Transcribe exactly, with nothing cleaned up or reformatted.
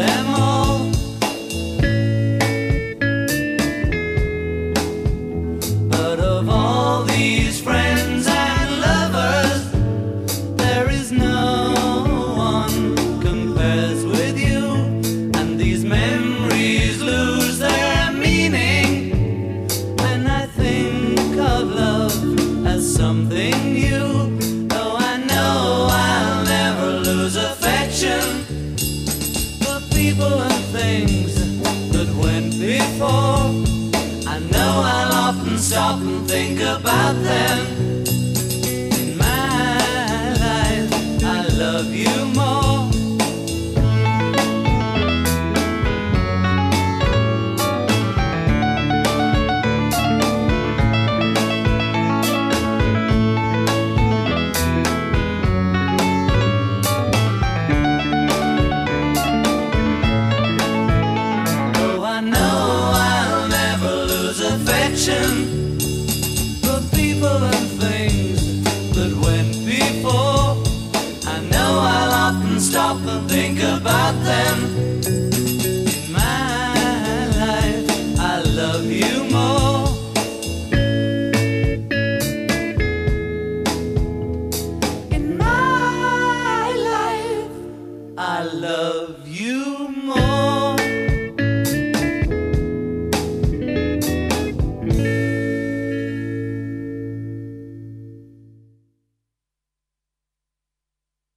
them all. But of all these friends and lovers, there is no one compares with you. And these memories lose their meaning when I think of love as something new. Though I know I'll never lose affection for people and things that went before. I know I'll often stop and think about them. In my life, I love you more. For people and things that went before, I know I'll often stop and think about them. In my life, I love you more. In my life, I love you